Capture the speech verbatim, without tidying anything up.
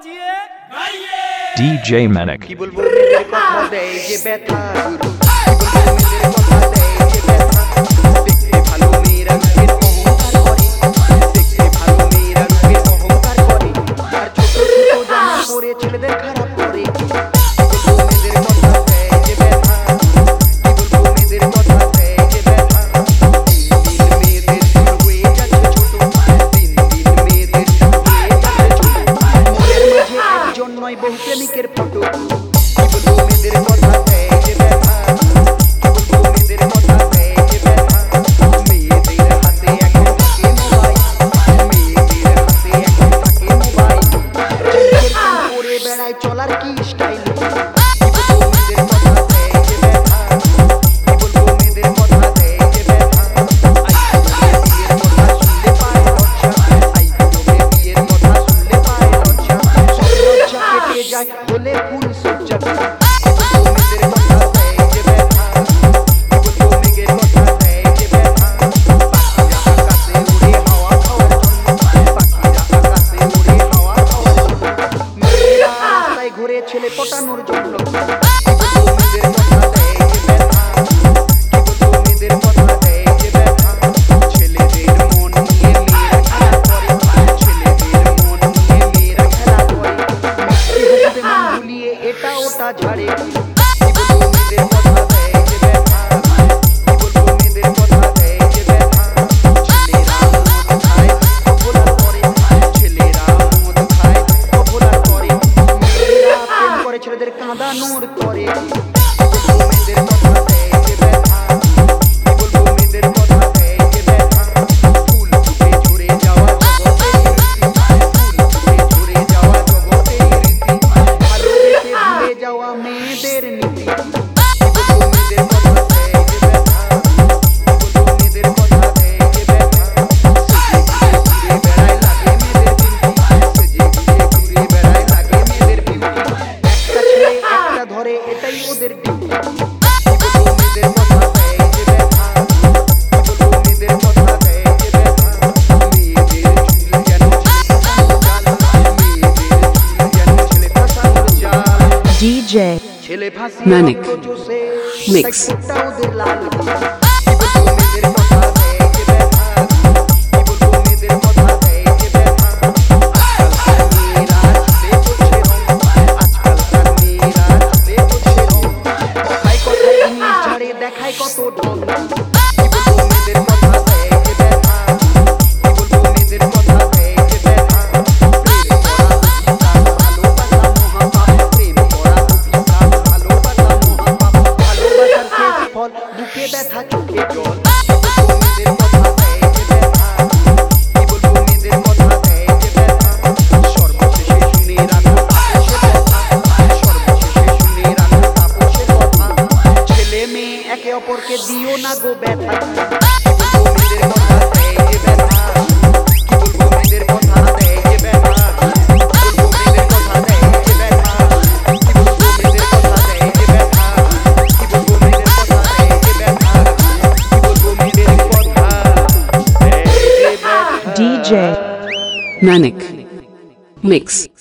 বাজিয়ে গাইয়ে DJ Manic কি বলবো মেয়েদের কথা দেয় যে ব্যথা গুরু কি বলবো মেয়েদের কথা দেয় যে ব্যথা দেখতে ভালো মেয়েরা রূপের অহংকার করে দেখতে ভালো মেয়েরা রূপের অহংকার করে আর ছোট ছোট জামা পরে ছেলেদের খারাপ করে কি বলবো মেয়েদের কথা দেয় যে ব্যথা কি বলবো মেয়েদের কথা দেয় যে ব্যথা দিন দিন মেয়েদের চুল হয়ে যাচ্ছে ছোট দিন দিন মেয়েদের চুল হয়ে যাচ্ছে ছোট মনের মাঝে একজন নয় বহু প্রেমিকের ফটো কি বলবো মেয়েদের কথা দেয় যে ব্যথা কি বলবো মেয়েদের কথা দেয় যে ব্যথা মেয়েদের হাতে এখন থাকে মোবাইল মেয়েদের হাতে এখন থাকে মোবাইল চোখের কান পরে বেড়ায় চলার কি স্টাইল কি বলবো মেয়েদের কথা দেয় যে ব্যথা কি বলবো মেয়েদের কথা দেয় যে ব্যথা আই বুড়ো বিয়ের কথা শুনলে পায় লজ্জা আই বুড়ো বিয়ের কথা শুনলে পায় লজ্জা সব লজ্জা কেটে যায় বলে ফুল সজ্জা কি বলবো মেয়েদের কথা দেয় যে ব্যথা কি বলবো মেয়েদের কথা দেয় যে ব্যথা পাখিরা আকাশে উড়ে হাওয়া খাওয়ার জন্য পাখিরা আকাশে উড়ে হাওয়া খাওয়ার জন্য মেয়েরা রাস্তায় ঘুরে ছেলে পটানোর জন্য কি বলবো মেয়েদের কথা দেয় যে ব্যথা কি বলবো মেয়েদের কথা দেয় যে ব্যথা ছেলেদের মন নিয়ে মেয়েরা খেলা করে ছেলেদের মন নিয়ে মেয়েরা খেলা করে মিষ্টি হাসিতে মন ভুলিয়ে এটা ওটা ঝাড়ে কি বলবো মেয়েদের কথা দেয় যে ব্যথা কি বলবো মেয়েদের কথা দেয় যে ব্যথা ছেলেরা মদ খায় অপরাধ করে ছেলেরা মদ খায় অপরাধ করে মেয়েরা প্রেম করে ছেলেদের কাঁদানোর করে কি বলবো মেয়েদের কথা দেয় যে ব্যথা কি বলবো মেয়েদের কথা দেয় যে ব্যথা ফুল ফুটে ঝরে যাওয়া জগতের রীতি ফুল ফুটে ঝরে যাওয়া জগতের রীতি ভালোবেসে ভুলে যাওয়া মেয়েদের নীতি কি বলবো মেয়েদের কথা দেয় যে ব্যথা কি বলবো মেয়েদের কথা দেয় যে ব্যথা সেজে ঘুরে ঘুরে বেড়ায় লাগে মেয়েদের বিউটি সেজে ঘুরে ঘুরে বেড়ায় লাগে মেয়েদের বিউটি একটা ছেলে একটা ধরে এটাই ওদের ডিউটি কি বলবো মেয়েদের কথা দেয় যে ব্যথা কি বলবো মেয়েদের কথা দেয় যে ব্যথা মেয়েদের চুল যেন ছেলে ফাঁসানোর জাল মেয়েদের চুল যেন ছেলে ফাঁসানোর জাল ডিজে ছেলে ফাঁসি Manic জোসে Mix ঠোঁটটা ওদের লাল কি বলবো মেয়েদের কথা দেয় যে ব্যথা কি বলবো মেয়েদের কথা দেয় যে ব্যথা আজকালকার মেয়েরা চুলে করছে রং আজকালকার মেয়েরা চুলে করছে রং কথায় কথায় ইংলিশ ঝাড়ে দেখায় কত ঢং কি বলবো মেয়েদের কথা দেয় যে ব্যথা কি বলবো মেয়েদের কথা দেয় যে ব্যথা প্রেম করা অভিশাপ ভালোবাসা মহাপাপ প্রেম করা অভিশাপ ভালোবাসা মহাপাপ ভালোবাসার শেষ ফল বুকে ব্যথা চোখে জল কি বলবো মেয়েদের কথা দেয় যে ব্যথা কি বলবো মেয়েদের কথা দেয় যে ব্যথা সর্বশেষে শুনে রাখো তাপসের কথা সর্বশেষে শুনে রাখো তাপসের কথা ছেলে মেয়ে একে অপরকে দিও না গো ব্যথা কি বলবো মেয়েদের কথা দেয় যে ব্যথা কি বলবো মেয়েদের কথা দেয় যে ব্যথা কি বলবো মেয়েদের কথা দেয় যে ব্যথা কি বলবো মেয়েদের কথা দেয় যে ব্যথা কি বলবো মেয়েদের কথা দেয় যে ব্যথা কি বলবো মেয়েদের কথা দেয় যে ব্যথা ডিজে Manic Mix